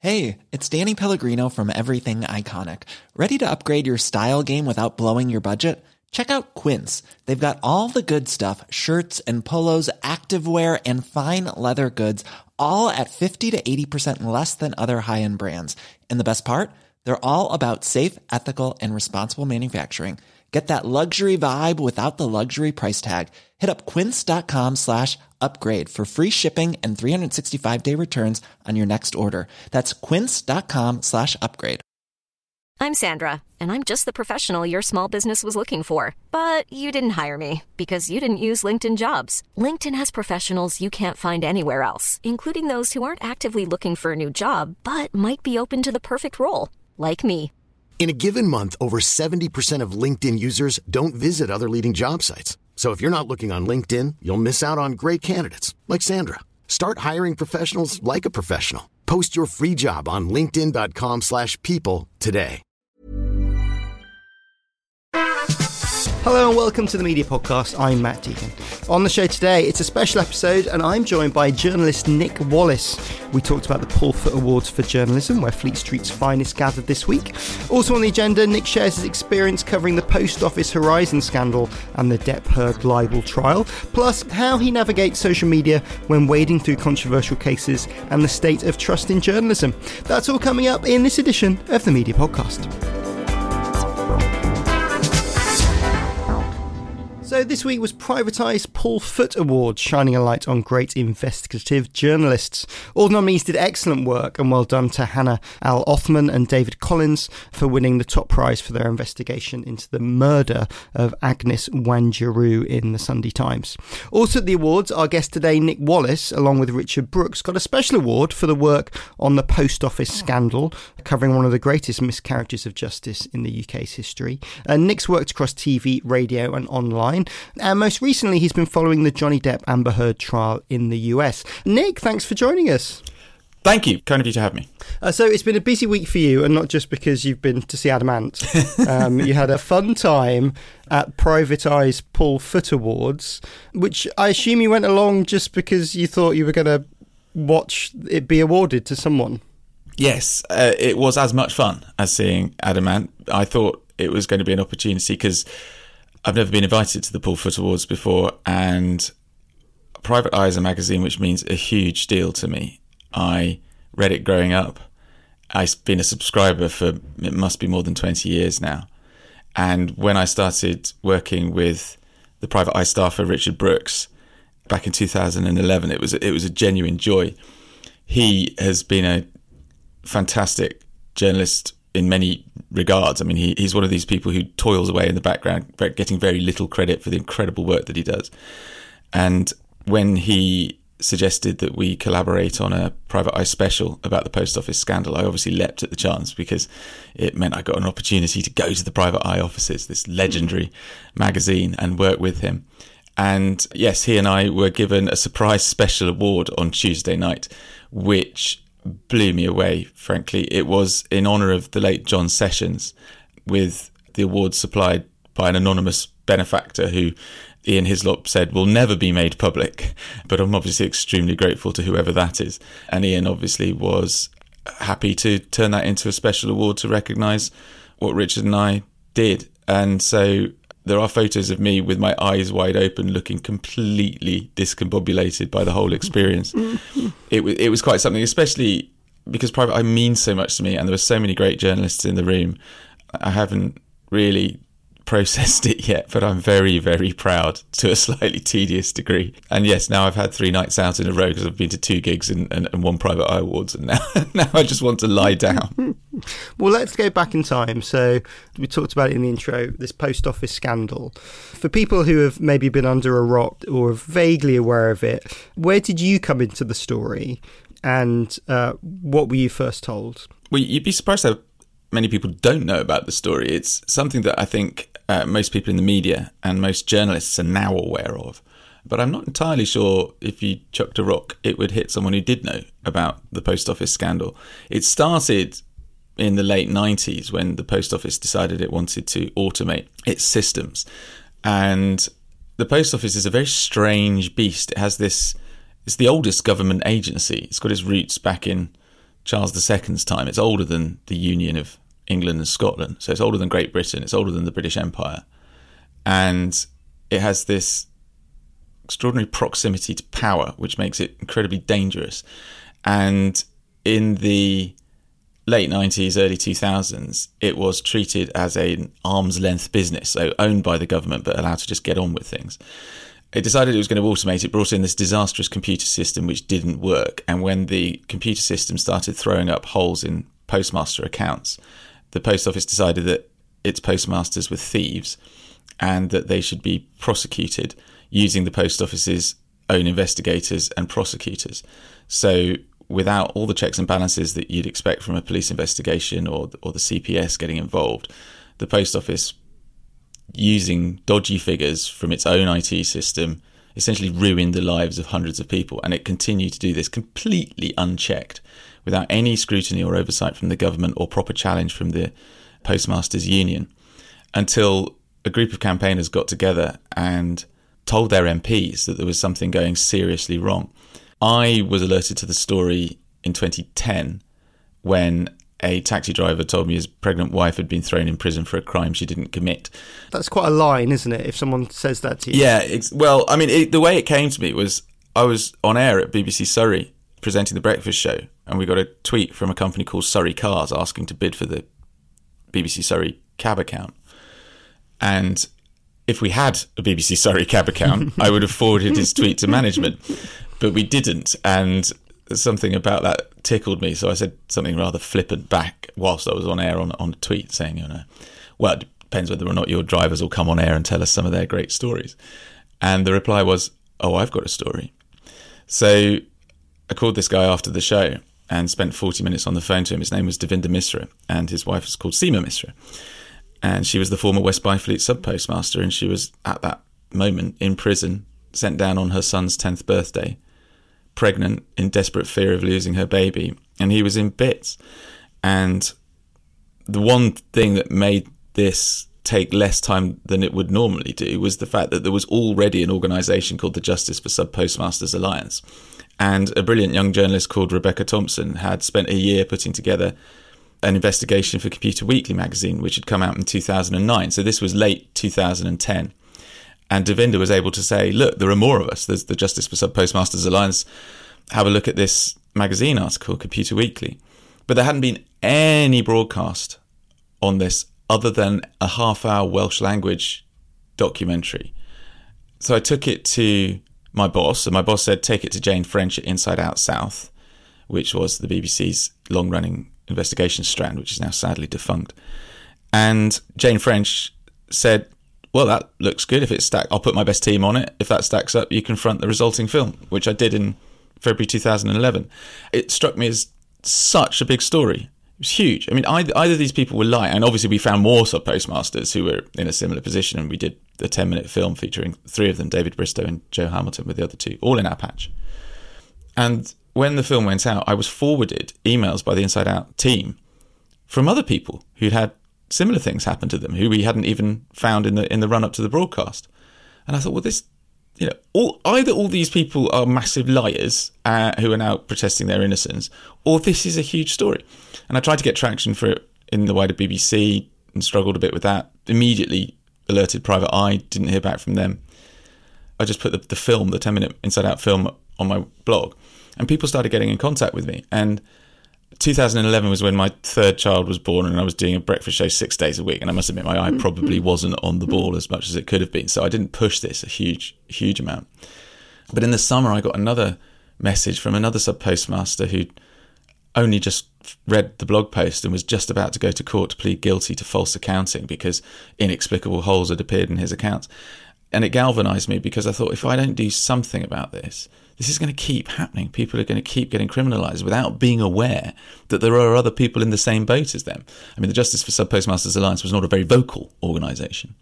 Hey, it's Danny Pellegrino from Everything Iconic. Ready to upgrade your style game without blowing your budget? Check out Quince. They've got all the good stuff, shirts and polos, activewear, and fine leather goods, all at 50 to 80% less than other high-end brands. And the best part? They're all about safe, ethical, and responsible manufacturing. Get that luxury vibe without the luxury price tag. Hit up quince.com/upgrade for free shipping and 365-day returns on your next order. That's quince.com/upgrade. I'm Sandra, and I'm just the professional your small business was looking for. But you didn't hire me because you didn't use LinkedIn Jobs. LinkedIn has professionals you can't find anywhere else, including those who aren't actively looking for a new job, but might be open to the perfect role, like me. In a given month, over 70% of LinkedIn users don't visit other leading job sites. So if you're not looking on LinkedIn, you'll miss out on great candidates like Sandra. Start hiring professionals like a professional. Post your free job on linkedin.com/people today. Hello and welcome to the Media Podcast. I'm Matt Deegan. On the show today, it's a special episode and I'm joined by journalist Nick Wallace. We talked about the Paul Foot Awards for Journalism, where Fleet Street's finest gathered this week. Also on the agenda, Nick shares his experience covering the Post Office Horizon scandal and the Depp Heard libel trial, plus how he navigates social media when wading through controversial cases and the state of trust in journalism. That's all coming up in this edition of the Media Podcast. So this week was privatised Paul Foot Awards, shining a light on great investigative journalists. All nominees did excellent work, and well done to Hannah Al Othman and David Collins for winning the top prize for their investigation into the murder of Agnes Wanjiru in the Sunday Times. Also at the awards, our guest today, Nick Wallace, along with Richard Brooks, got a special award for the work on the Post Office scandal, covering one of the greatest miscarriages of justice in the UK's history. Nick's worked across TV, radio and online. And most recently, he's been following the Johnny Depp Amber Heard trial in the US. Nick, thanks for joining us. Thank you. Kind of you to have me. So it's been a busy week for you, and not just because you've been to see Adam Ant. You had a fun time at privatised Paul Foot Awards, which I assume you went along just because you thought you were going to watch it be awarded to someone. Yes, it was as much fun as seeing Adam Ant. I thought it was going to be an opportunity because I've never been invited to the Paul Foot Awards before, and Private Eye is a magazine which means a huge deal to me. I read it growing up. I've been a subscriber for, it must be more than 20 years now. And when I started working with the Private Eye staffer, Richard Brooks, back in 2011, it was a genuine joy. He has been a fantastic journalist in many regards. I mean, he's one of these people who toils away in the background, getting very little credit for the incredible work that he does. And when he suggested that we collaborate on a Private Eye special about the Post Office scandal, I obviously leapt at the chance because it meant I got an opportunity to go to the Private Eye offices, this legendary magazine, and work with him. And yes, he and I were given a surprise special award on Tuesday night, which blew me away, frankly. It was in honour of the late John Sessions, with the award supplied by an anonymous benefactor who Ian Hislop said will never be made public, but I'm obviously extremely grateful to whoever that is. And Ian obviously was happy to turn that into a special award to recognise what Richard and I did. And so there are photos of me with my eyes wide open, looking completely discombobulated by the whole experience. It was quite something, especially because Private Eye means so much to me, and there were so many great journalists in the room. I haven't really processed it yet, but I'm very, very proud to a slightly tedious degree. And yes, now I've had 3 nights out in a row because I've been to 2 gigs and 1 Private Eye Awards, and now I just want to lie down. Well, let's go back in time. So we talked about it in the intro, this Post Office scandal. For people who have maybe been under a rock or are vaguely aware of it, where did you come into the story, and what were you first told? Well, you'd be surprised how many people don't know about the story. It's something that I think most people in the media and most journalists are now aware of. But I'm not entirely sure if you chucked a rock, it would hit someone who did know about the Post Office scandal. It started in the late 90s when the Post Office decided it wanted to automate its systems. And the Post Office is a very strange beast. It has this, it's the oldest government agency. It's got its roots back in Charles II's time. It's older than the Union of England and Scotland. So it's older than Great Britain. It's older than the British Empire. And it has this extraordinary proximity to power, which makes it incredibly dangerous. And in the late 90s, early 2000s, it was treated as an arm's length business, so owned by the government but allowed to just get on with things. It decided it was going to automate it, brought in this disastrous computer system which didn't work. And when the computer system started throwing up holes in postmaster accounts, the post office decided that its postmasters were thieves and that they should be prosecuted using the post office's own investigators and prosecutors. So without all the checks and balances that you'd expect from a police investigation or the CPS getting involved, the post office, using dodgy figures from its own IT system, essentially ruined the lives of hundreds of people. And it continued to do this completely unchecked, without any scrutiny or oversight from the government or proper challenge from the Postmasters Union, until a group of campaigners got together and told their MPs that there was something going seriously wrong. I was alerted to the story in 2010 when a taxi driver told me his pregnant wife had been thrown in prison for a crime she didn't commit. That's quite a line, isn't it, if someone says that to you? Yeah, well, I mean, the way it came to me was I was on air at BBC Surrey presenting the breakfast show, and we got a tweet from a company called Surrey Cars asking to bid for the BBC Surrey cab account. And if we had a BBC Surrey cab account, I would have forwarded his tweet to management. But we didn't, and something about that tickled me. So I said something rather flippant back whilst I was on air on a tweet saying, well, it depends whether or not your drivers will come on air and tell us some of their great stories. And the reply was, oh, I've got a story. So I called this guy after the show and spent 40 minutes on the phone to him. His name was Devinder Misra, and his wife was called Seema Misra. And she was the former West Byfleet sub-postmaster, and she was, at that moment, in prison, sent down on her son's 10th birthday, pregnant, in desperate fear of losing her baby, and he was in bits. And the one thing that made this take less time than it would normally do was the fact that there was already an organisation called the Justice for Sub-Postmasters Alliance, and a brilliant young journalist called Rebecca Thompson had spent a year putting together an investigation for Computer Weekly magazine, which had come out in 2009. So this was late 2010. And Devinder was able to say, look, there are more of us. There's the Justice for Sub-Postmasters Alliance. Have a look at this magazine article, Computer Weekly. But there hadn't been any broadcast on this other than a half-hour Welsh language documentary. So I took it to my boss, and my boss said, take it to Jane French at Inside Out South, which was the BBC's long-running investigation strand, which is now sadly defunct. And Jane French said, well, that looks good. If it's stacked, I'll put my best team on it. If that stacks up, you confront the resulting film, which I did in February 2011. It struck me as such a big story. It was huge. I mean, either of these people were lying, and obviously we found more sub-postmasters who were in a similar position, and we did a 10-minute film featuring three of them, David Bristow and Joe Hamilton with the other two, all in our patch. And when the film went out, I was forwarded emails by the Inside Out team from other people who'd had similar things happen to them, who we hadn't even found in the run-up to the broadcast. And I thought, well, this, either all these people are massive liars who are now protesting their innocence, or this is a huge story. And I tried to get traction for it in the wider BBC and struggled a bit with that. Immediately alerted Private Eye, didn't hear back from them. I just put the film, the 10-minute Inside Out film, on my blog, and people started getting in contact with me. And 2011 was when my third child was born, and I was doing a breakfast show 6 days a week, and I must admit my eye probably wasn't on the ball as much as it could have been, so I didn't push this a huge amount. But in the summer I got another message from another sub-postmaster who'd only just read the blog post and was just about to go to court to plead guilty to false accounting because inexplicable holes had appeared in his accounts. And it galvanised me, because I thought, if I don't do something about this is going to keep happening. People are going to keep getting criminalised without being aware that there are other people in the same boat as them. I mean, the Justice for Sub-Postmasters Alliance was not a very vocal organisation.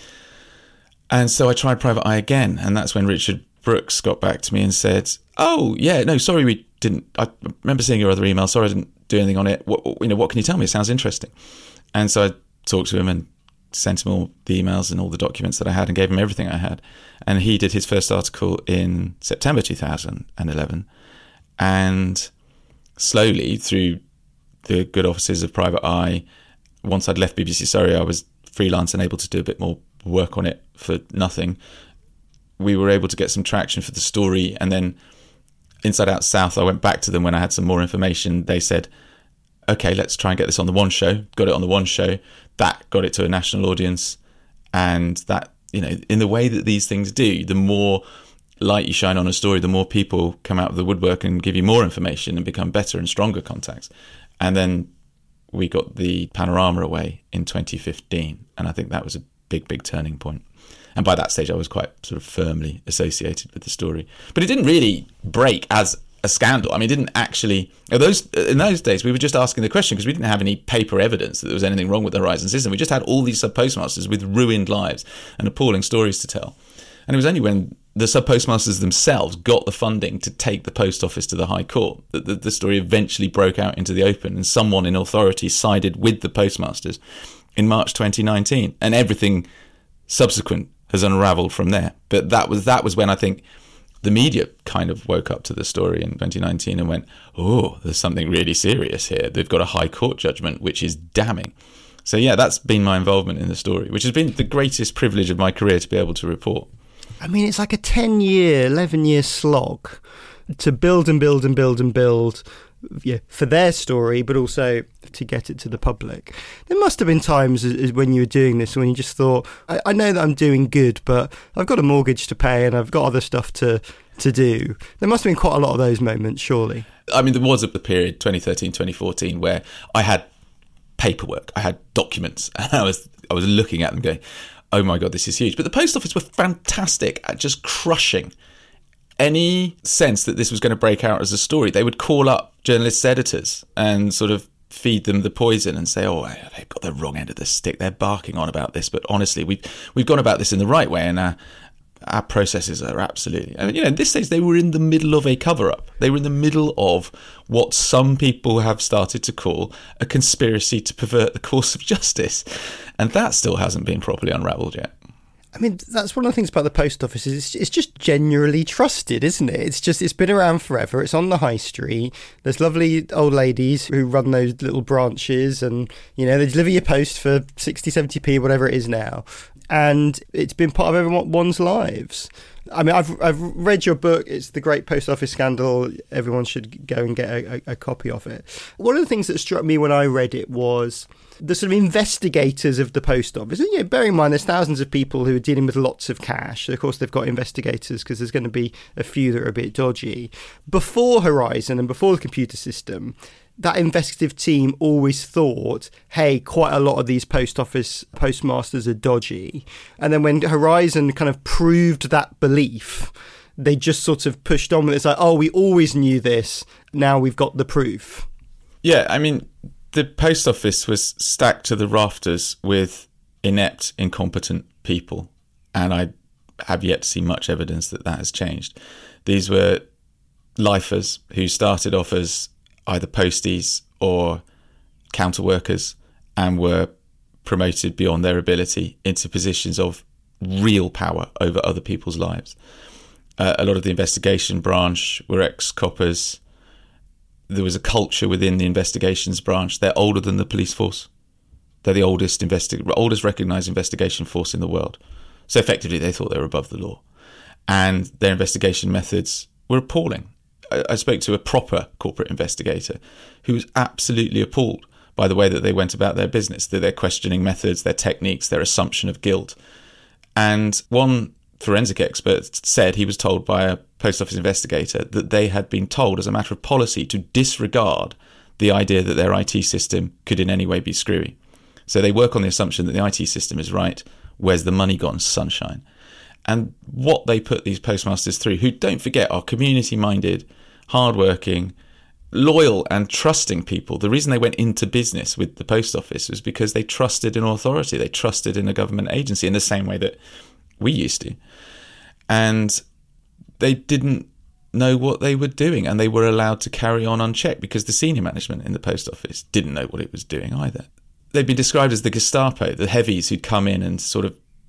And so I tried Private Eye again, and that's when Richard Brooks got back to me and said, oh, yeah, no, sorry, we didn't. I remember seeing your other email. Sorry, I didn't do anything on it. What can you tell me? It sounds interesting. And so I talked to him and sent him all the emails and all the documents that I had and gave him everything I had. And he did his first article in September 2011. And slowly, through the good offices of Private Eye, once I'd left BBC Surrey, I was freelance and able to do a bit more work on it for nothing. We were able to get some traction for the story, and then Inside Out South, I went back to them when I had some more information. They said, okay, let's try and get this on the One Show. Got it on the One Show. That got it to a national audience. And that, you know, in the way that these things do, the more light you shine on a story, the more people come out of the woodwork and give you more information and become better and stronger contacts. And then we got the Panorama away in 2015. And I think that was a big turning point. And by that stage, I was quite sort of firmly associated with the story. But it didn't really break as a scandal. I mean, it didn't actually... In those days, we were just asking the question because we didn't have any paper evidence that there was anything wrong with the Horizon system. We just had all these sub-postmasters with ruined lives and appalling stories to tell. And it was only when the sub-postmasters themselves got the funding to take the post office to the High Court that the story eventually broke out into the open, and someone in authority sided with the postmasters in March 2019. And everything subsequent has unravelled from there. But that was when I think the media kind of woke up to the story in 2019 and went, oh, there's something really serious here. They've got a High Court judgment, which is damning. So yeah, that's been my involvement in the story, which has been the greatest privilege of my career to be able to report. I mean, it's like a 10-year, 11-year slog to build and build and build and build, yeah, for their story, but also to get it to the public. There must have been times when you were doing this when you just thought, I know that I'm doing good, but I've got a mortgage to pay and I've got other stuff to do. There must have been quite a lot of those moments, surely. I mean, there was a period, 2013, 2014, where I had paperwork, I had documents, and I was looking at them going, oh my God, this is huge. But the Post Office were fantastic at just crushing any sense that this was going to break out as a story. They would call up journalists' editors and sort of feed them the poison and say, oh, they've got the wrong end of the stick. They're barking on about this. But honestly, we've gone about this in the right way, and our processes are absolutely... I mean, you know, at this stage, they were in the middle of a cover-up. They were in the middle of what some people have started to call a conspiracy to pervert the course of justice. And that still hasn't been properly unravelled yet. I mean, that's one of the things about the Post Office is it's just generally trusted, isn't it? It's been around forever. It's on the high street. There's lovely old ladies who run those little branches and, you know, they deliver your post for 60, 70p, whatever it is now. And it's been part of everyone's lives. I mean, I've read your book. It's The Great Post Office Scandal. Everyone should go and get a copy of it. One of the things that struck me when I read it was the sort of investigators of the Post Office. And, you know, bear in mind, there's thousands of people who are dealing with lots of cash. So of course, they've got investigators because there's going to be a few that are a bit dodgy. Before Horizon and before the computer system, that investigative team always thought, hey, quite a lot of these post office postmasters are dodgy. And then when Horizon kind of proved that belief, they just sort of pushed on with it. It's like, oh, we always knew this. Now we've got the proof. Yeah, I mean, the post office was stacked to the rafters with inept, incompetent people. And I have yet to see much evidence that has changed. These were lifers who started off as either posties or counter workers and were promoted beyond their ability into positions of real power over other people's lives. A lot of the investigation branch were ex-coppers. There was a culture within the investigations branch. They're older than the police force. They're the oldest recognised investigation force in the world. So effectively, they thought they were above the law. And their investigation methods were appalling. I spoke to a proper corporate investigator who was absolutely appalled by the way that they went about their business, their questioning methods, their techniques, their assumption of guilt. And one forensic expert said he was told by a post office investigator that they had been told as a matter of policy to disregard the idea that their IT system could in any way be screwy. So they work on the assumption that the IT system is right. Where's the money gone, sunshine? And what they put these postmasters through, who, don't forget, are community-minded, hard-working, loyal and trusting people. The reason they went into business with the post office was because they trusted in authority. They trusted in a government agency in the same way that we used to. And they didn't know what they were doing, and they were allowed to carry on unchecked because the senior management in the post office didn't know what it was doing either. They'd been described as the Gestapo, the heavies who'd come in and sort of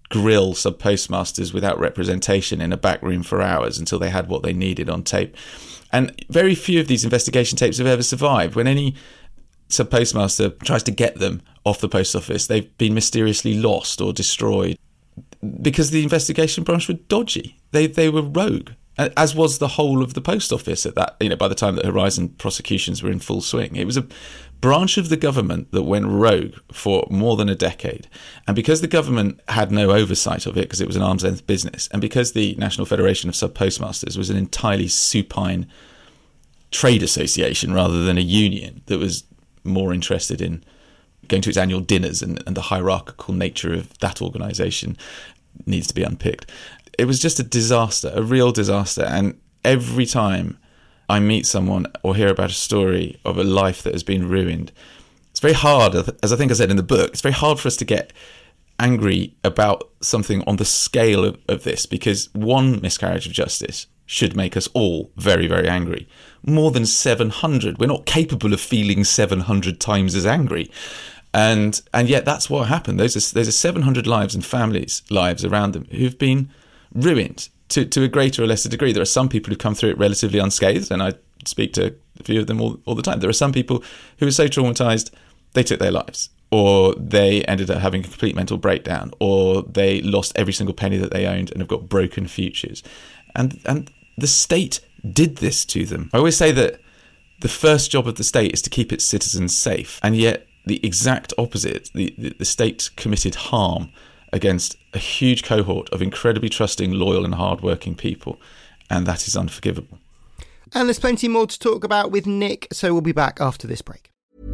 grill sub-postmasters without representation in a back room for hours until they had what they needed on tape. And very few of these investigation tapes have ever survived. When any sub-postmaster tries to get them off the post office, they've been mysteriously lost or destroyed because the investigation branch were dodgy. They were rogue, as was the whole of the post office at that, by the time that Horizon prosecutions were in full swing. It was a branch of the government that went rogue for more than a decade. And because the government had no oversight of it, because it was an arm's length business, and because the National Federation of Sub-Postmasters was an entirely supine trade association rather than a union that was more interested in going to its annual dinners, and the hierarchical nature of that organisation needs to be unpicked. It was just a disaster, a real disaster. And every time I meet someone or hear about a story of a life that has been ruined, it's very hard, as I think I said in the book, it's very hard for us to get angry about something on the scale of this, because one miscarriage of justice should make us all very, very angry. More than 700. We're not capable of feeling 700 times as angry. And yet that's what happened. There's 700 lives and families' lives around them who've been ruined to a greater or lesser degree. There are some people who come through it relatively unscathed, and I speak to a few of them all the time. There are some people who are so traumatized they took their lives, or they ended up having a complete mental breakdown, or they lost every single penny that they owned and have got broken futures. And the state did this to them. I always say that the first job of the state is to keep its citizens safe, and yet the exact opposite. The state committed harm against a huge cohort of incredibly trusting, loyal and hard-working people, and that is unforgivable. And there's plenty more to talk about with Nick, so we'll be back after this break.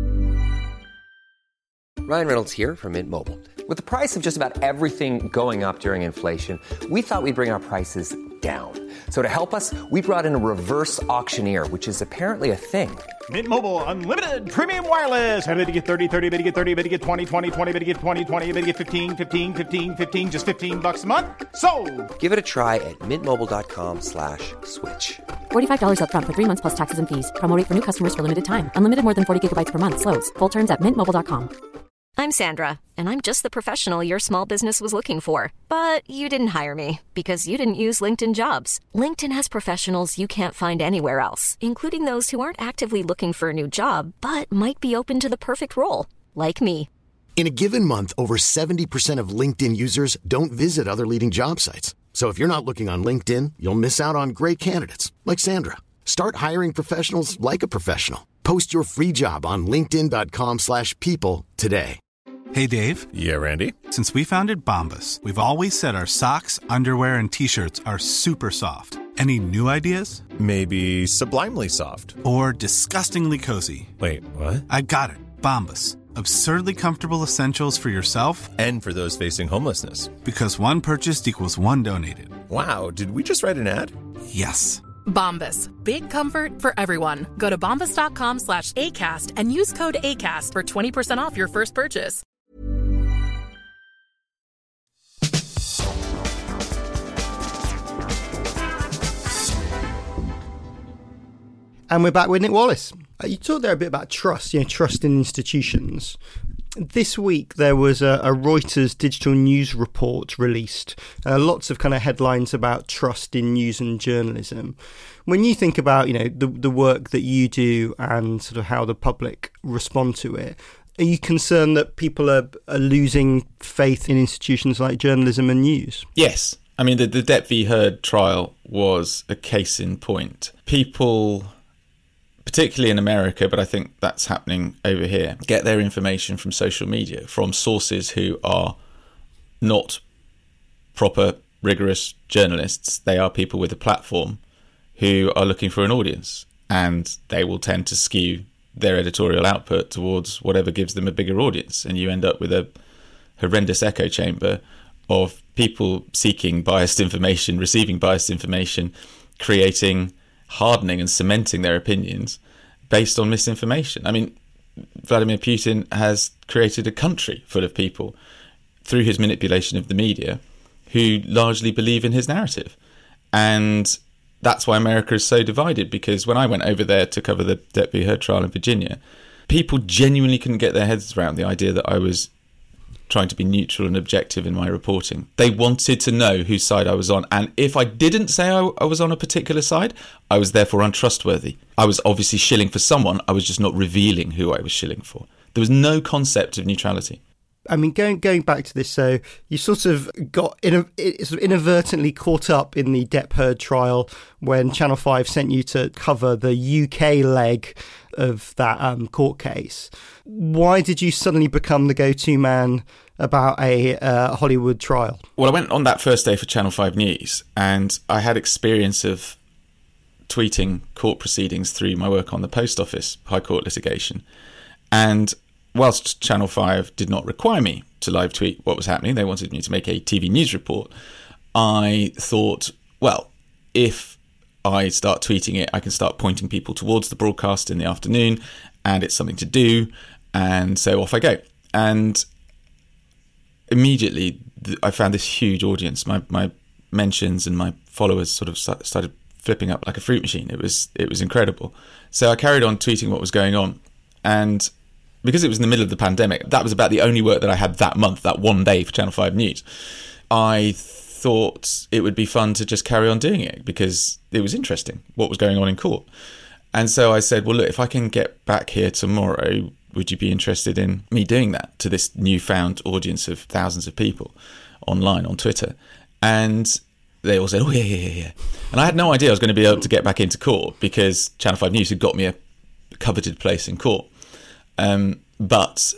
Ryan Reynolds here from Mint Mobile. With the price of just about everything going up during inflation, we thought we'd bring our prices down. So to help us, we brought in a reverse auctioneer, which is apparently a thing. Mint Mobile Unlimited Premium Wireless. How to get 30, 30, bit to get 30, bit to get 20, 20, 20, bit to get 20, 20, bit to get 15, 15, 15, 15, just $15 a month? Sold! Give it a try at mintmobile.com/switch. $45 up front for 3 months plus taxes and fees. Promo rate for new customers for limited time. Unlimited more than 40 gigabytes per month. Slows full terms at mintmobile.com. I'm Sandra, and I'm just the professional your small business was looking for. But you didn't hire me because you didn't use LinkedIn Jobs. LinkedIn has professionals you can't find anywhere else, including those who aren't actively looking for a new job, but might be open to the perfect role, like me. In a given month, over 70% of LinkedIn users don't visit other leading job sites. So if you're not looking on LinkedIn, you'll miss out on great candidates like Sandra. Start hiring professionals like a professional. Post your free job on linkedin.com/people today. Hey, Dave. Yeah, Randy. Since we founded Bombas, we've always said our socks, underwear, and T-shirts are super soft. Any new ideas? Maybe sublimely soft. Or disgustingly cozy. Wait, what? I got it. Bombas. Absurdly comfortable essentials for yourself and for those facing homelessness. Because one purchased equals one donated. Wow, did we just write an ad? Yes. Bombas. Big comfort for everyone. Go to bombas.com/ACAST and use code ACAST for 20% off your first purchase. And we're back with Nick Wallace. You talked there a bit about trust, trust in institutions. This week there was a Reuters digital news report released. Lots of kind of headlines about trust in news and journalism. When you think about, the work that you do and sort of how the public respond to it, are you concerned that people are losing faith in institutions like journalism and news? Yes. I mean, the Depp v. Heard trial was a case in point. People, particularly in America, but I think that's happening over here, get their information from social media, from sources who are not proper, rigorous journalists. They are people with a platform who are looking for an audience, and they will tend to skew their editorial output towards whatever gives them a bigger audience, and you end up with a horrendous echo chamber of people seeking biased information, receiving biased information, creating, hardening and cementing their opinions based on misinformation. I mean, Vladimir Putin has created a country full of people through his manipulation of the media who largely believe in his narrative. And that's why America is so divided, because when I went over there to cover the Depp v. Heard trial in Virginia, people genuinely couldn't get their heads around the idea that I was trying to be neutral and objective in my reporting. They wanted to know whose side I was on. And if I didn't say I was on a particular side, I was therefore untrustworthy. I was obviously shilling for someone. I was just not revealing who I was shilling for. There was no concept of neutrality. I mean, going back to this, so you sort of got inadvertently caught up in the Depp Heard trial when Channel 5 sent you to cover the UK leg of that court case. Why did you suddenly become the go-to man about a Hollywood trial? Well, I went on that first day for Channel 5 News, and I had experience of tweeting court proceedings through my work on the Post Office High Court litigation. And whilst Channel 5 did not require me to live tweet what was happening, they wanted me to make a TV news report, I thought, well, if I start tweeting it, I can start pointing people towards the broadcast in the afternoon, and it's something to do, and so off I go. And immediately I found this huge audience. My mentions and my followers sort of started flipping up like a fruit machine. It was incredible. So I carried on tweeting what was going on, and because it was in the middle of the pandemic, that was about the only work that I had that month, that one day for Channel 5 News. I thought it would be fun to just carry on doing it because it was interesting what was going on in court. And so I said, well, look, if I can get back here tomorrow, would you be interested in me doing that to this newfound audience of thousands of people online on Twitter? And they all said, oh, yeah. And I had no idea I was going to be able to get back into court because Channel 5 News had got me a coveted place in court. But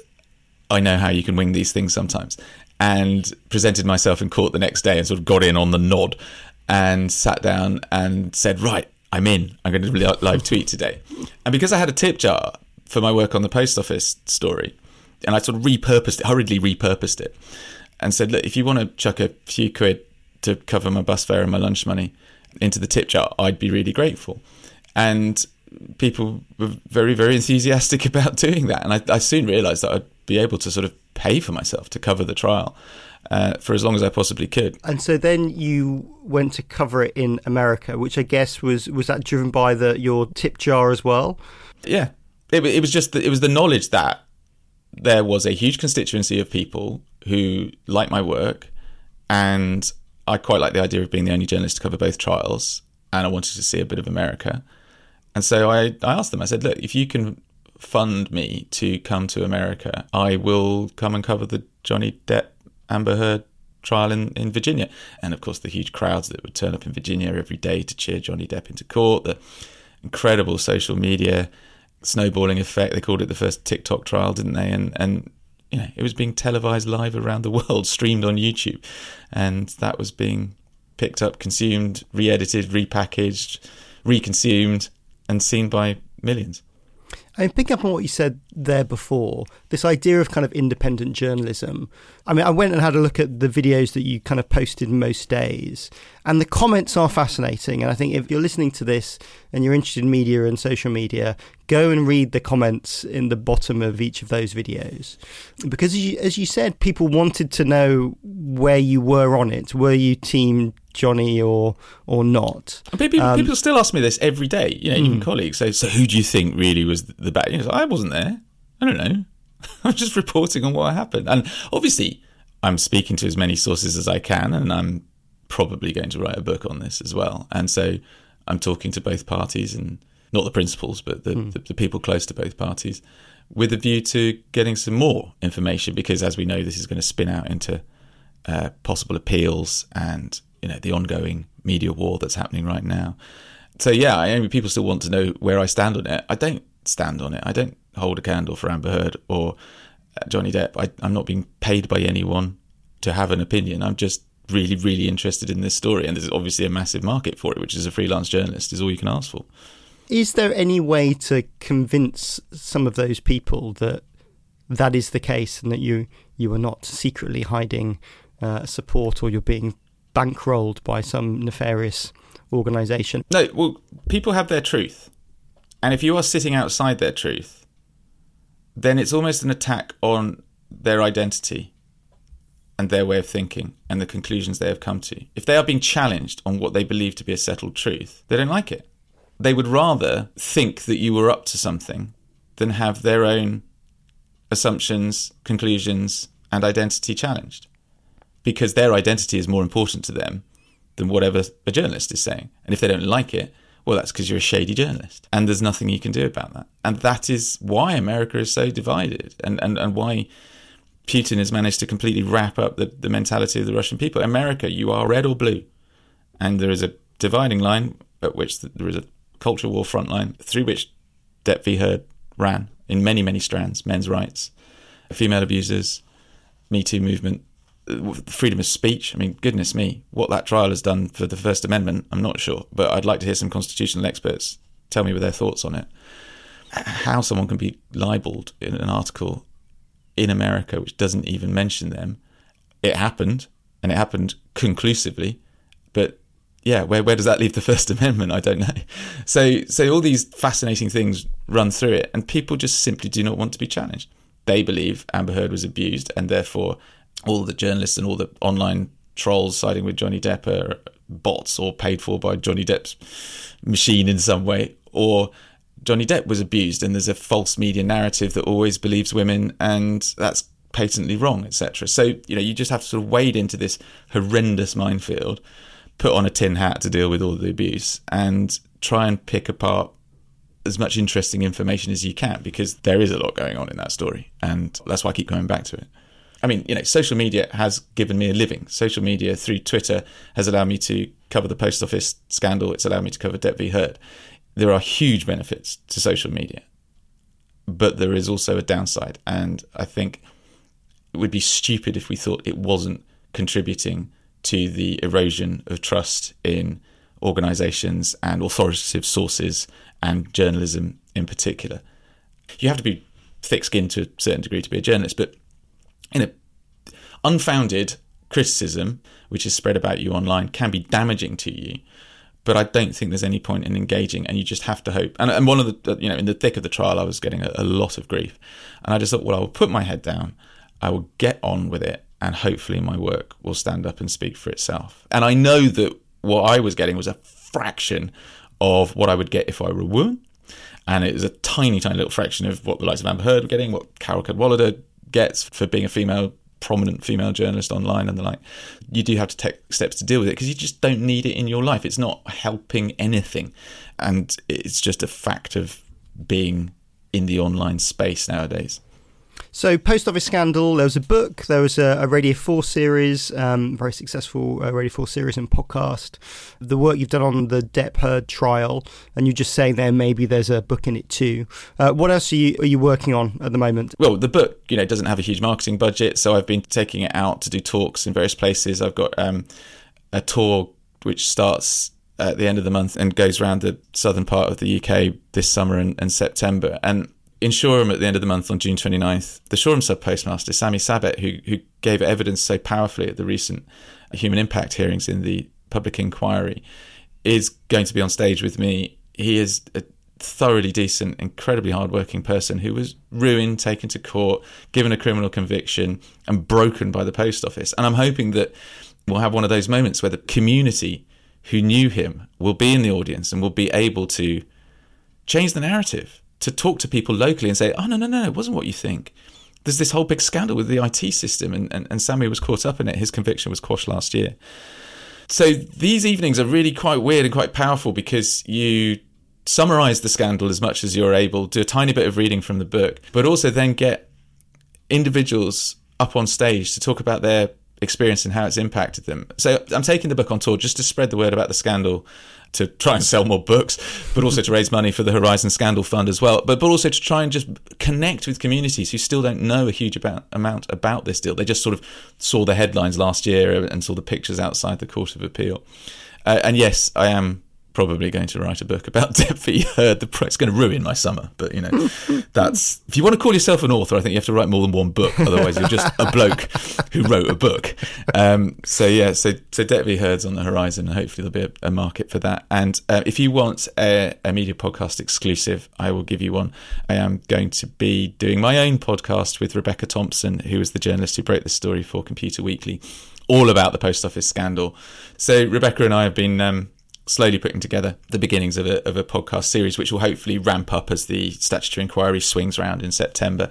I know how you can wing these things sometimes, and presented myself in court the next day and sort of got in on the nod and sat down and said, right, I'm in. I'm going to live tweet today. And because I had a tip jar for my work on the Post Office story, and I sort of hurriedly repurposed it and said, look, if you want to chuck a few quid to cover my bus fare and my lunch money into the tip jar, I'd be really grateful. And people were very, very enthusiastic about doing that. And I soon realised that I'd be able to sort of pay for myself to cover the trial for as long as I possibly could. And so then you went to cover it in America, which I guess was that driven by your tip jar as well? Yeah. It was just it was the knowledge that there was a huge constituency of people who liked my work, and I quite like the idea of being the only journalist to cover both trials, and I wanted to see a bit of America. And so I asked them, I said, look, if you can fund me to come to America, I will come and cover the Johnny Depp Amber Heard trial in Virginia. And of course, the huge crowds that would turn up in Virginia every day to cheer Johnny Depp into court, the incredible social media snowballing effect. They called it the first TikTok trial, didn't they? And you know, it was being televised live around the world, streamed on YouTube. And that was being picked up, consumed, re-edited, repackaged, reconsumed, and seen by millions. And picking up on what you said there before, this idea of kind of independent journalism. I mean, I went and had a look at the videos that you kind of posted most days, and the comments are fascinating. And I think if you're listening to this and you're interested in media and social media, go and read the comments in the bottom of each of those videos. Because as you said, people wanted to know where you were on it. Were you team Johnny or not? People still ask me this every day, you know, even colleagues say, so who do you think really was the bad? You know, I wasn't there. I don't know. I'm just reporting on what happened. And obviously, I'm speaking to as many sources as I can, and I'm probably going to write a book on this as well. And so I'm talking to both parties, and not the principals, but the people close to both parties, with a view to getting some more information, because as we know, this is going to spin out into possible appeals and, you know, the ongoing media war that's happening right now. So yeah, I mean, people still want to know where I stand on it. I don't stand on it. I don't hold a candle for Amber Heard or Johnny Depp. I'm not being paid by anyone to have an opinion. I'm just really, really interested in this story, and there's obviously a massive market for it, which as a freelance journalist is all you can ask for. Is there any way to convince some of those people that is the case, and that you are not secretly hiding support, or you're being bankrolled by some nefarious organisation? No, well, people have their truth. And if you are sitting outside their truth, then it's almost an attack on their identity and their way of thinking and the conclusions they have come to. If they are being challenged on what they believe to be a settled truth, they don't like it. They would rather think that you were up to something than have their own assumptions, conclusions, and identity challenged, because their identity is more important to them than whatever a journalist is saying. And if they don't like it, well, that's because you're a shady journalist, and there's nothing you can do about that. And that is why America is so divided, and why Putin has managed to completely wrap up the mentality of the Russian people. America, you are red or blue, and there is a dividing line at which there is a culture war front line through which Depp v. Heard ran in many, many strands: men's rights, female abusers, Me Too movement, freedom of speech. I mean, goodness me, what that trial has done for the First Amendment, I'm not sure. But I'd like to hear some constitutional experts tell me their thoughts on it. How someone can be libelled in an article in America which doesn't even mention them. It happened, and it happened conclusively. But yeah, where does that leave the First Amendment? I don't know. So all these fascinating things run through it, and people just simply do not want to be challenged. They believe Amber Heard was abused, and therefore all the journalists and all the online trolls siding with Johnny Depp are bots or paid for by Johnny Depp's machine in some way, or Johnny Depp was abused and there's a false media narrative that always believes women, and that's patently wrong, etc. So, you just have to sort of wade into this horrendous minefield, put on a tin hat to deal with all the abuse, and try and pick apart as much interesting information as you can, because there is a lot going on in that story, and that's why I keep coming back to it. I mean, social media has given me a living. Social media through Twitter has allowed me to cover the post office scandal. It's allowed me to cover Depp v. Heard. There are huge benefits to social media, but there is also a downside. And I think it would be stupid if we thought it wasn't contributing to the erosion of trust in organisations and authoritative sources and journalism in particular. You have to be thick-skinned to a certain degree to be a journalist, but unfounded criticism, which is spread about you online, can be damaging to you. But I don't think there's any point in engaging, and you just have to hope. And one of the, in the thick of the trial, I was getting a lot of grief. And I just thought, well, I will put my head down, I will get on with it, and hopefully my work will stand up and speak for itself. And I know that what I was getting was a fraction of what I would get if I were a woman. And it was a tiny, tiny little fraction of what the likes of Amber Heard were getting, what Carole Cadwalladr gets for being a prominent female journalist online and the like. You do have to take steps to deal with it, because you just don't need it in your life. It's not helping anything, and it's just a fact of being in the online space nowadays. So, Post Office Scandal, there was a book, there was a Radio 4 series, very successful Radio 4 series and podcast, the work you've done on the Depp Heard trial, and you're just saying there maybe there's a book in it too. What else are you working on at the moment? Well, the book, doesn't have a huge marketing budget, so I've been taking it out to do talks in various places. I've got a tour which starts at the end of the month and goes around the southern part of the UK this summer and September. And in Shoreham at the end of the month on June 29th, the Shoreham sub-postmaster, Sami Sabet, who gave evidence so powerfully at the recent human impact hearings in the public inquiry, is going to be on stage with me. He is a thoroughly decent, incredibly hardworking person who was ruined, taken to court, given a criminal conviction, and broken by the post office. And I'm hoping that we'll have one of those moments where the community who knew him will be in the audience and will be able to change the narrative, to talk to people locally and say, oh, no, it wasn't what you think. There's this whole big scandal with the IT system, and Sami was caught up in it. His conviction was quashed last year. So these evenings are really quite weird and quite powerful, because you summarise the scandal as much as you're able, do a tiny bit of reading from the book, but also then get individuals up on stage to talk about their experience and how it's impacted them. So I'm taking the book on tour just to spread the word about the scandal, to try and sell more books, but also to raise money for the Horizon Scandal Fund as well, but also to try and just connect with communities who still don't know a huge amount about this deal. They just sort of saw the headlines last year and saw the pictures outside the Court of Appeal. And yes, I am probably going to write a book about Depp v. Heard. It's going to ruin my summer, but that's, if you want to call yourself an author, I think you have to write more than one book, otherwise you're just a bloke who wrote a book. So Depp v. Heard's on the horizon, and hopefully there'll be a market for that. And if you want a media podcast exclusive, I will give you one. I am going to be doing my own podcast with Rebecca Thompson, who was the journalist who broke the story for Computer Weekly, all about the post office scandal. So Rebecca and I have been slowly putting together the beginnings of a podcast series, which will hopefully ramp up as the statutory inquiry swings round in September.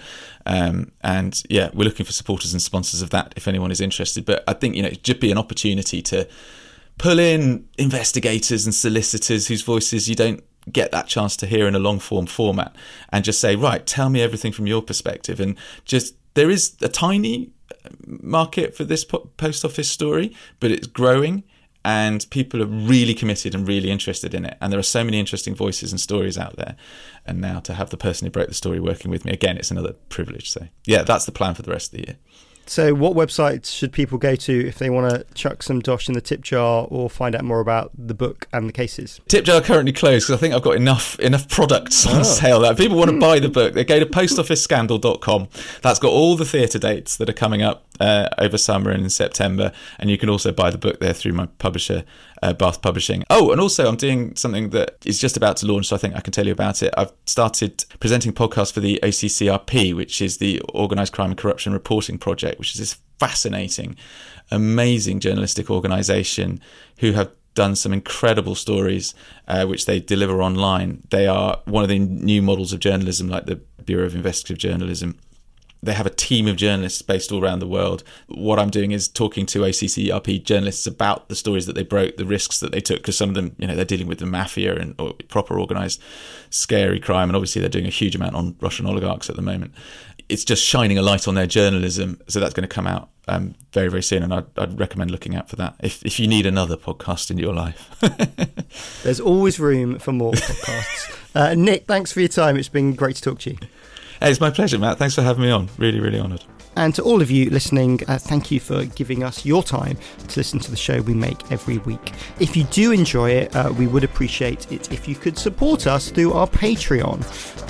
And yeah, we're looking for supporters and sponsors of that if anyone is interested. But I think, it'd just be an opportunity to pull in investigators and solicitors whose voices you don't get that chance to hear in a long form format, and just say, right, tell me everything from your perspective. And just, there is a tiny market for this post office story, but it's growing and people are really committed and really interested in it. And there are so many interesting voices and stories out there. And now to have the person who broke the story working with me, again, it's another privilege. So yeah, that's the plan for the rest of the year. So what websites should people go to if they want to chuck some dosh in the tip jar or find out more about the book and the cases? Tip jar currently closed because I think I've got enough products on sale that if people want to buy the book, they go to postofficescandal.com. That's got all the theatre dates that are coming up over summer and in September, and you can also buy the book there through my publisher, Bath Publishing. Oh, and also I'm doing something that is just about to launch, so I think I can tell you about it. I've started presenting podcasts for the OCCRP, which is the Organised Crime and Corruption Reporting Project, which is this fascinating, amazing journalistic organisation who have done some incredible stories which they deliver online. They are one of the new models of journalism, like the Bureau of Investigative Journalism. They have a team of journalists based all around the world. What I'm doing is talking to OCCRP journalists about the stories that they broke, the risks that they took, because some of them, they're dealing with the mafia or proper organised, scary crime, and obviously they're doing a huge amount on Russian oligarchs at the moment. It's just shining a light on their journalism, so that's going to come out very, very soon, and I'd recommend looking out for that if you need another podcast in your life. There's always room for more podcasts. Nick, thanks for your time. It's been great to talk to you. Hey, it's my pleasure, Matt. Thanks for having me on. Really, really honoured. And to all of you listening, thank you for giving us your time to listen to the show we make every week. If you do enjoy it, we would appreciate it if you could support us through our Patreon.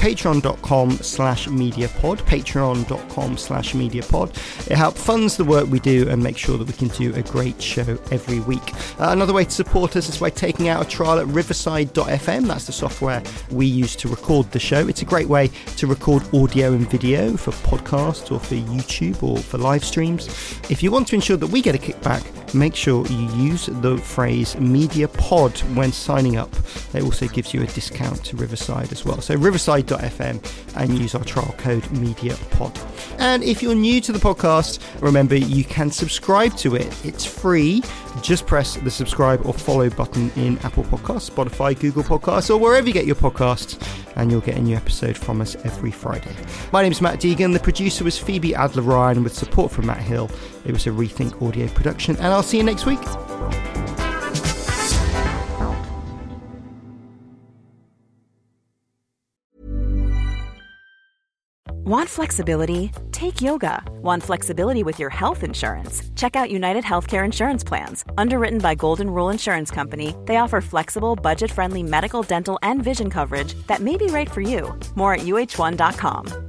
Patreon.com/mediapod. Patreon.com/mediapod. It helps funds the work we do and make sure that we can do a great show every week. Another way to support us is by taking out a trial at riverside.fm. That's the software we use to record the show. It's a great way to record audio and video for podcasts or for YouTube or for live streams. If you want to ensure that we get a kickback, make sure you use the phrase MediaPod when signing up. It also gives you a discount to Riverside as well. So riverside.fm and use our trial code MediaPod. And if you're new to the podcast, remember you can subscribe to it. It's free. Just press the subscribe or follow button in Apple Podcasts, Spotify, Google Podcasts, or wherever you get your podcasts, and you'll get a new episode from us every Friday. My name's Matt Deegan. The producer was Phoebe Adler-Ryan with support from Matt Hill. It was a Rethink Audio production, and I'll see you next week. Want flexibility? Take yoga. Want flexibility with your health insurance? Check out United Healthcare Insurance Plans. Underwritten by Golden Rule Insurance Company, they offer flexible, budget-friendly medical, dental, and vision coverage that may be right for you. More at UH1.com.